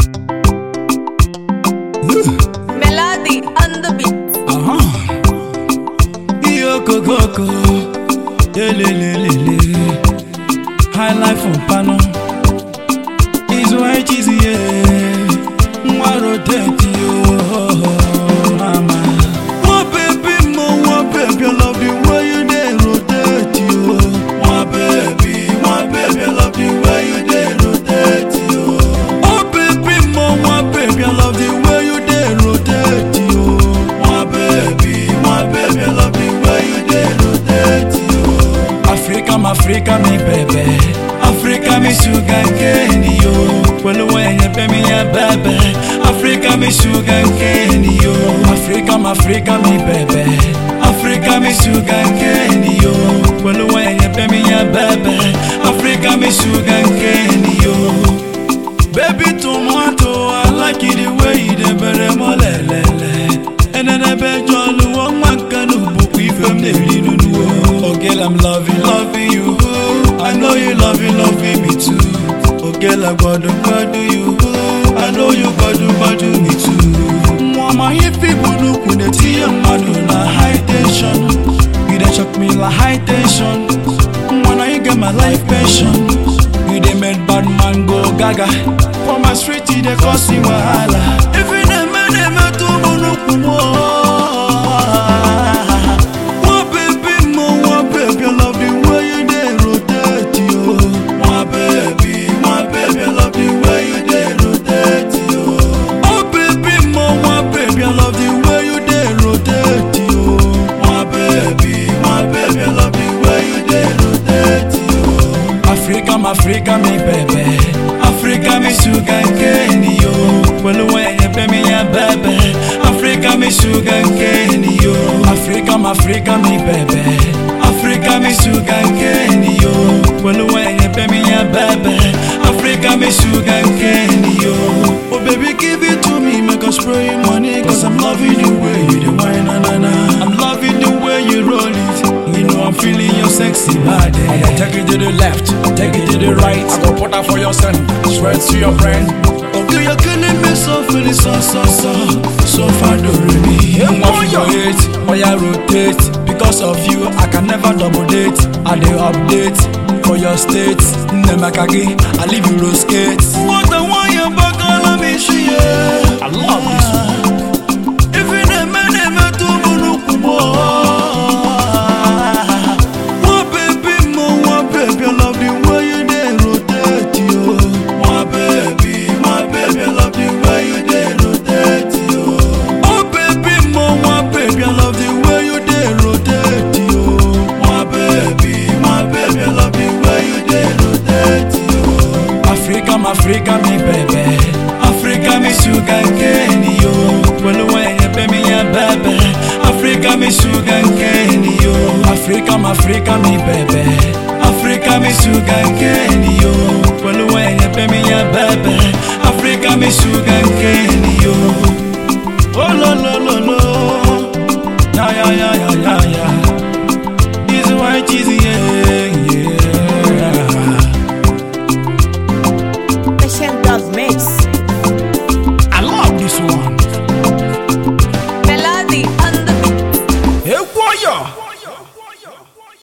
Melody on the beat. Yoko high life on pano is white easy, yeah. Rotate you, mama. One baby, I love the way you dey rotate you. One baby, I love the way you dey rotate you. Oh baby, I love the way you dey rotate you. One baby, I love the way you dey rotate you. Africa, me baby. Africa, me sugar cane, yo. Well, when you pay me a baby. Africa, me sugar cane, yo. Africa, me baby. Africa, me sugar cane, yo. Well, when you pay me a baby. Africa, me sugar cane, yo. Baby tomato, I like it the way you dey better more lele. And then I bet you all the one man can book we from the little. Oh girl, I'm loving you. I know you loving me too. Oh girl, I gotta you. I know you gotta me too. Mama, if people look with the tea and na high tension. You dey shock me like high tension. When I get my life pension, you dey make bad man go gaga. For my street, you dey cause me wahala. If you dey make to mono. Africa, me baby. Africa, me sugar cane, yo. Well, when you pay me a baby. Africa, me sugar cane, yo. Africa, me baby. Africa, me sugar cane, yo. Well, when you pay me a baby. Africa, me sugar cane, yo. Oh baby, give it to me, make us spray money. Cause I'm loving the way you do wine, na. I'm loving the way you roll it. You know I'm feeling your sexy body. I go take it to the left, take it to the right. I go put that for your son, swear to your friend. Okay, you're killing me so feeling so far do me. Off your hate, or you rotate. Because of you, I can never double date. I do update for your state. Nemakagi, I leave you road skates. What I want you back on me, I love this one. If you never to move. Africa, me baby. Africa, me sugar cane, yo. Well, when you pay me a baby. Africa, me sugar cane, yo. Africa, me baby. Africa, me sugar cane, yo. Well, when you pay me a baby. Africa, me sugar